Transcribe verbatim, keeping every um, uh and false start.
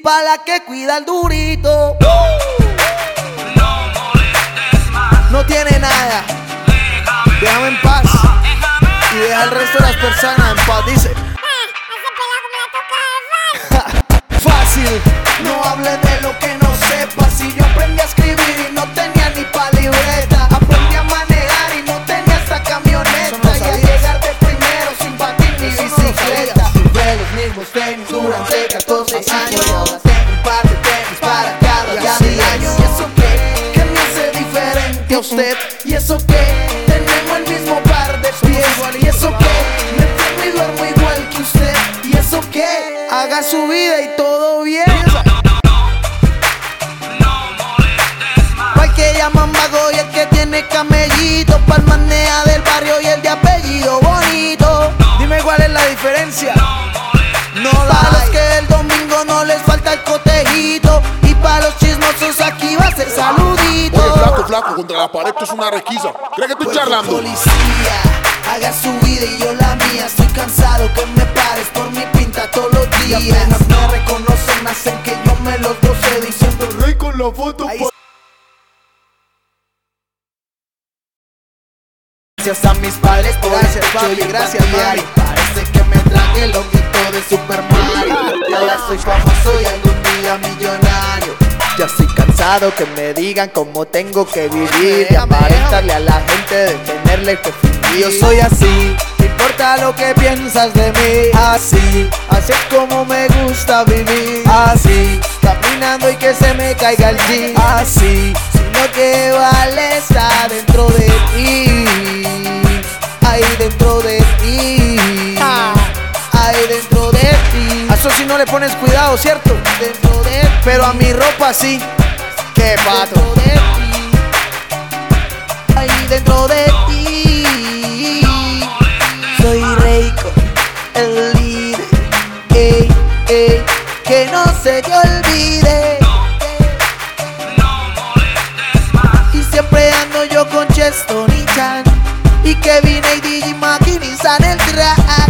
pa' la que cuida el durito. No, no molestes más. No tiene nada, Déjame, déjame en paz déjame. y deja el resto de las personas en paz. Dice fácil, no hable de lo que no sepa. Si yo aprendí a escribir y no tenía ni pa' libreta, aprendí a manejar y no tenía esta camioneta, no y a llegar de primero sin patín ni bicicleta. Tuve los mismos tenis durante catorce años y ahora tengo un par de tenis para cada día del año. ¿Y eso qué? ¿Qué me hace diferente a usted? ¿Y eso qué? Tenemos el mismo par de pies. ¿Y eso qué? Me enfermo y duermo igual que usted. ¿Y eso qué? Haga su vida y todo bien. Pa'l que llaman vago y el que tiene camellito, pa'l manea del barrio y el de apellido bonito. Dime cuál es la diferencia. No la los que el domingo no les falta el cotejito, y pa' los chismosos aquí va a ser saludito. Oye, flaco, flaco, contra la pared esto es una requisa. ¿Crees que estoy Pues charlando? Policía, haga su vida y yo la mía. Estoy cansado que me pares por mi pinta todos los días. Y apenas me reconocen, hacen que yo me los goce diciendo rey con la foto. Gracias a mis padres por gracias, papi, gracias, mami. Parece que me traje el loguito de Super Mario. Y ahora soy famoso y algún día millonario. Ya estoy cansado que me digan cómo tengo que vivir, de aparentarle a la gente, de tenerle que fingir. Yo soy así, no importa lo que piensas de mí. Así, así es como me gusta vivir. Así, caminando y que se me caiga el jean. Así, si lo que vale está dentro de ti, ahí dentro de ti, ahí dentro de ti. A eso si no le pones cuidado, ¿cierto? Dentro de ti. Pero a mi ropa sí. ¡Qué pato! Dentro de ti, ahí dentro de ti. Soy Reiko, el líder. Ey, ey, que no se te olvide. Y siempre ando yo con Cheston y Chan, y Kevin y Digimaki y San el track.